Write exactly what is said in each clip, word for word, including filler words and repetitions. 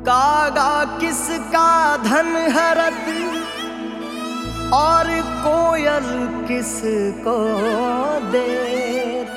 कागा किसका धन हरत और कोयल किसको देत।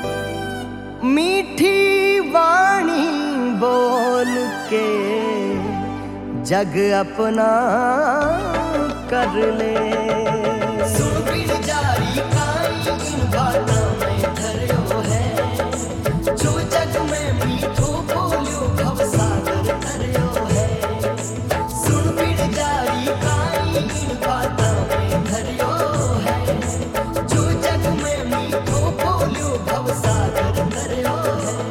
मीठी वाणी बोल के जग अपना कर ले। सुन बिन जारी काई इन बातों में धर्यो है, जो जग में मीठो बोलियो भव सागर धर्यो है। सुन बिन जारी काई इन बातों में धर्यो है, जो जग में मीठो बोलियो भव सागर धर्यो है।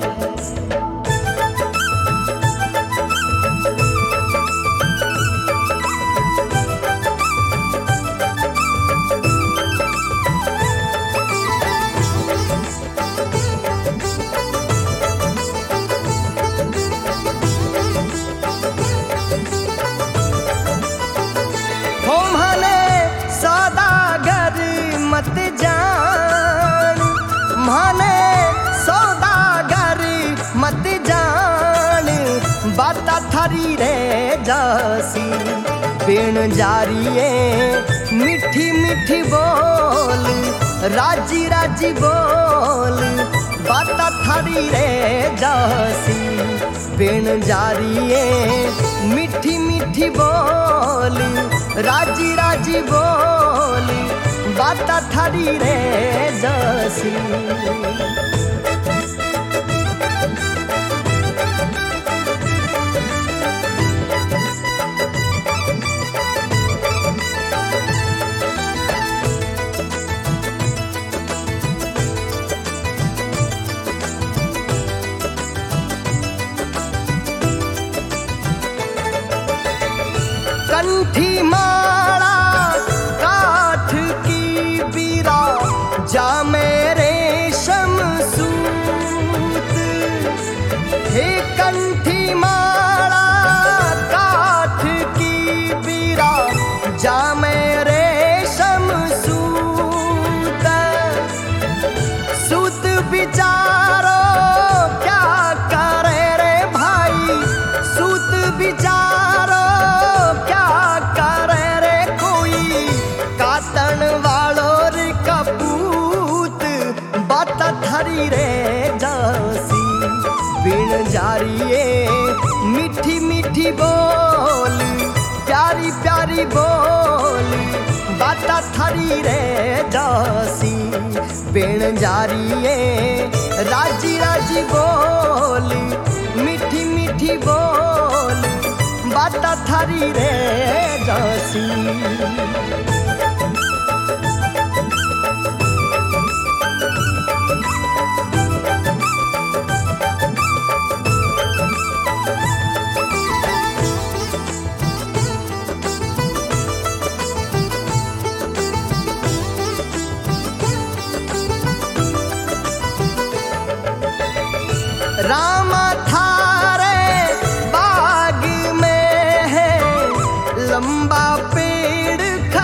मत जान माने सौदागर मत जान, बाता थारी रे जासी बिन जारिए मीठी मीठी बोल, राजी राजी बोल बाता थारी रे जासी बिन जारिए मीठी मीठी बोल, राजी राजी बोल बाता थारी रे जासी। कंठी माला काठ की बीरा जा मेरे शमसूत, हे कंठी माला काठ की बीरा जा मेरे शमसूत। सूत बिचारो क्या करे रे भाई, सूत बिचारो क्या करे रे कोई, कातन वालो रे कपूत बाता थारी रे जासी बिन जारिए मीठी मीठी बोल, प्यारी प्यारी बोल बाता थारी रे जासी बिन जारिए राजी राजी बोल, मीठी मीठी बोल बाता थारी रे जासी। रामा थारे बाग में है लंबा पेड़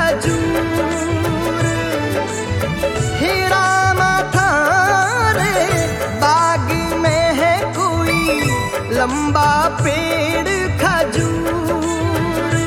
खजूर, हे रामा थारे बाग में है कोई लंबा पेड़ खजूर।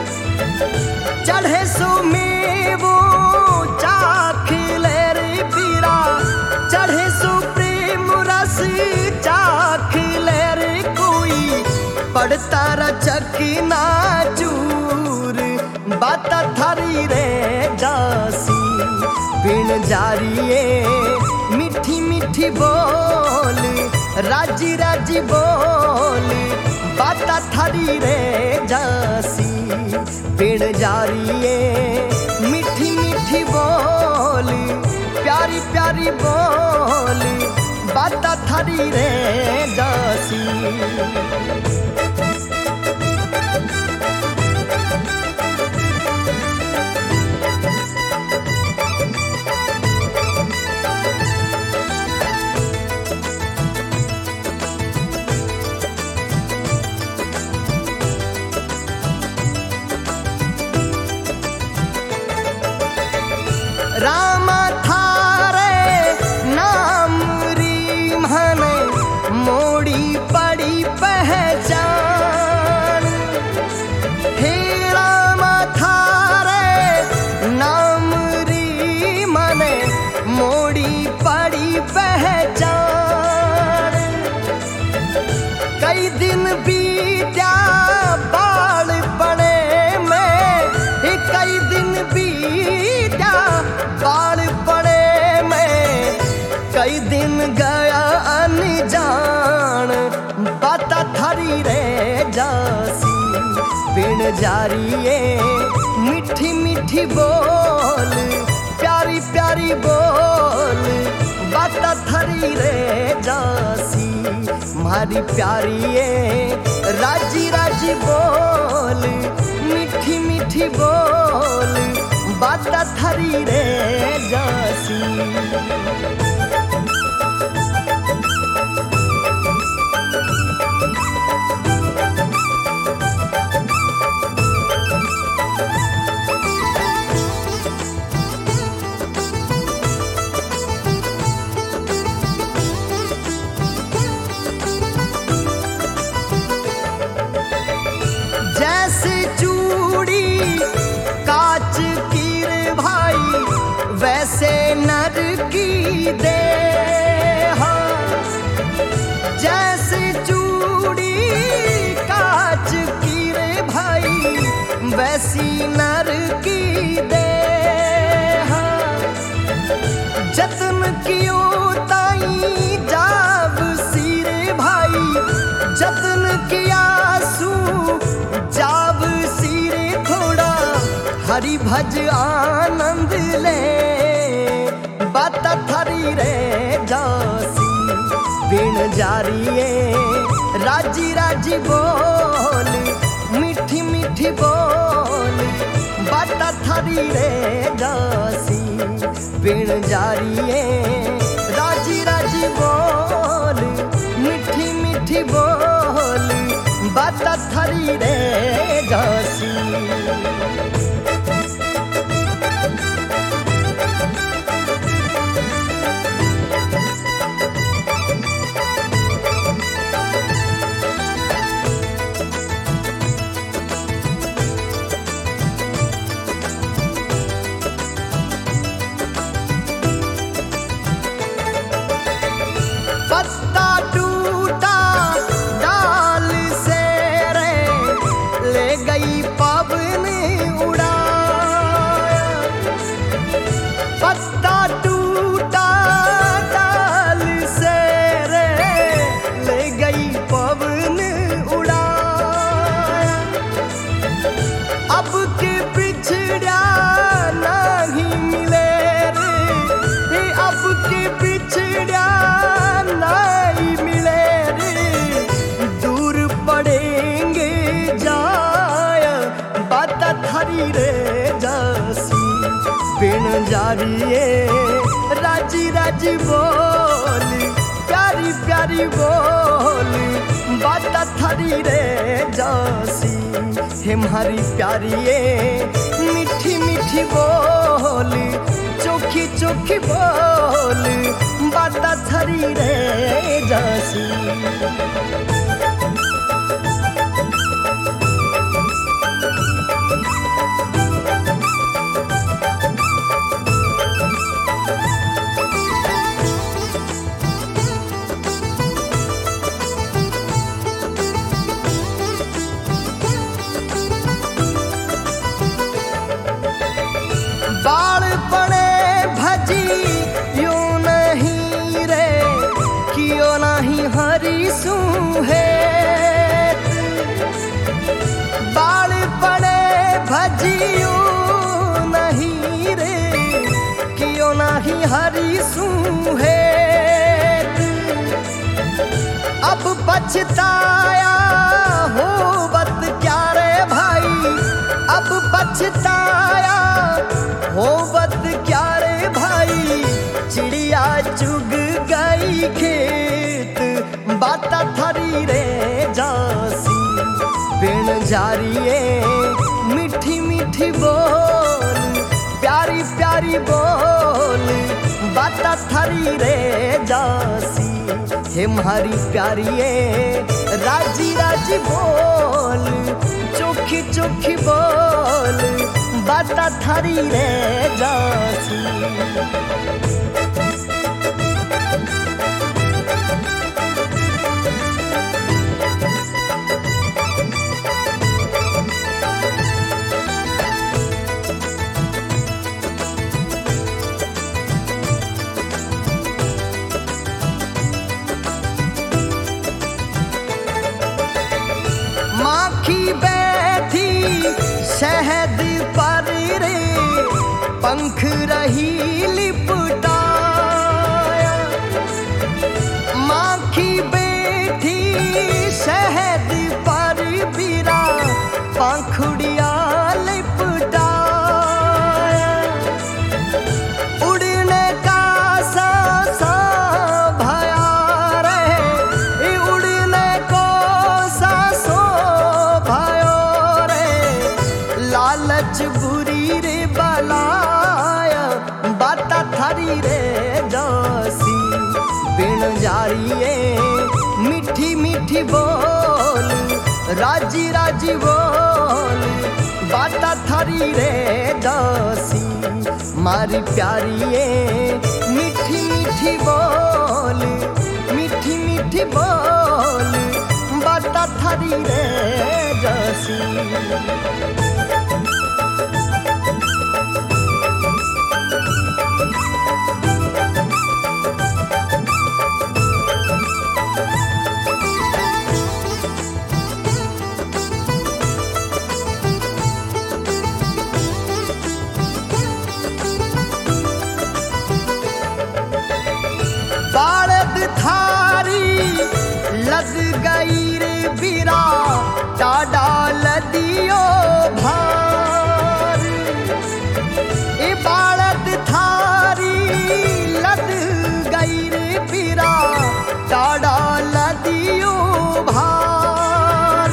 चढ़े सो में वो चाख ले रे पीरा, चढ़े सो प्रेम रस चाख ले रे कोई, पड़ता रचक नाचूर बाता थारी रे जासी बिन जारिए मीठी मीठी बोल, राजी राजी बोल बाता थारी रे जासी बिन जारिए मीठी मीठी बोल, प्यारी प्यारी बोल बाता थारी रे जासी। रामा थारे नाम री मन मोड़ी पड़ी पहचान, बीत्या बाल पड़े में, कई दिन बीत्या बाल पड़े में, कई दिन गया अनजान बाता थारी रे जासी। बिन जारिए मीठी मीठी बोल, प्यारी प्यारी बोल बाता थारी रे जासी। मारी प्यारी राजी राजी बोल, मीठी मीठी बोल बाता थारी रे जासी। जैसे चूड़ी कांच की रे भाई, वैसे नर की देह। जैसे चूड़ी कांच की रे भाई, वैसी नर की देह। जतन कियो ताई जाव सिरे भाई, जतन किया सू जाव सिरे थोड़ा, हरि भज आनंद ले बाता थारी रे जासी। बिन जारिए राजी राजी बोल, मीठी मीठी बोल बाता थारी रे जासी। बिन जारिए राजी राजी बोल, मीठी मीठी बोल बाता थारी रे जासी। पत्ता टूटा डाल से रे, ले गई पवन उड़ाया। पत्ता टूटा डाल से रे, ले गई पवन उड़ाया। अब के बिछड़ा नहीं मिले रे, अब के बिछड़ा नहीं मिले रे, दूर पड़ेंगे जाया बाता थारी रे जासी। बिन जारिए राजी राजी बोल, प्यारी प्यारी बोल बाता थारी रे जासी। हमारी प्यारी मीठी मीठी बोल, चोखी चोखी बोल बाता थारी रे जासी। बाल पड़े भजी यूं नहीं रे, कियो नहीं हरी सुहे। बाल पड़े भजी यूं नहीं रे, कियो नहीं हरी सुहे। अब पछताया हो बत क्या रे भाई, अब पछताया हो बत क्या रे भाई। चिड़िया चुग गई खेत बाता थारी रे जासी। बिन जारिए मीठी मीठी बोल, प्यारी प्यारी बोल बाता थारी रे जासी। हमारी प्यारी राजी राजी बोल, चोखी चोखी बोल बाता थारी रे जासी। पंख रही लिपटाया, माखी बैठी शहद पर बिरा पंखुड़िया लिपटाया। उड़ने का सांसा भया रहे, उड़ने को सांसो भयो रे, लालच बुरी रे बलाया, बाता थारी रे जोसी। बिन जारिए मीठी मीठी बोल, राजी राजी बोल, बाता थारी रे जोसी। मारी प्यारिए मीठी मीठी बोल, मीठी मीठी बोल, बाता थारी रे जोसी। बालद थारी लद गई रे बिरा, टाडा लदियो भार। ए बालद थारी लद गई रे बिरा, टाडा लदियो भार।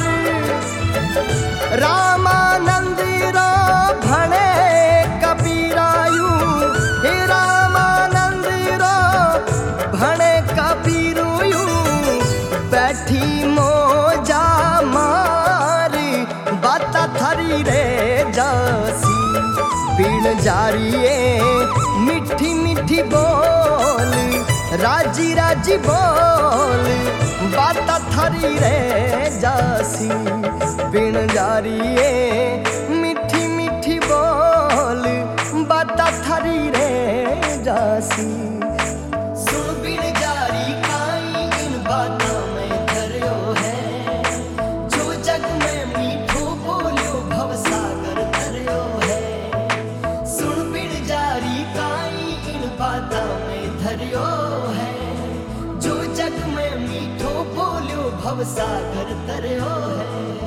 रामानंद रा भणे कबीरायु, हे रामानंद रा भणे कबीरुयु, बैठी मोजा मारी, बाता थारी रे जासी। बिन जारिए मीठी मीठी बोल, राजी राजी बोल, बाता थारी रे जासी। बिन जारिए मीठी मीठी बोल, बाता थारी रे जासी। सुन बिन जारी काई इन बातों में धर्यो है, जो जग में मीठो बोलियो भवसागर धर्यो है। सुन बिन जारी काई इन बातों में धर्यो है, जो जग में मीठो बोलियो भवसागर धर्यो है।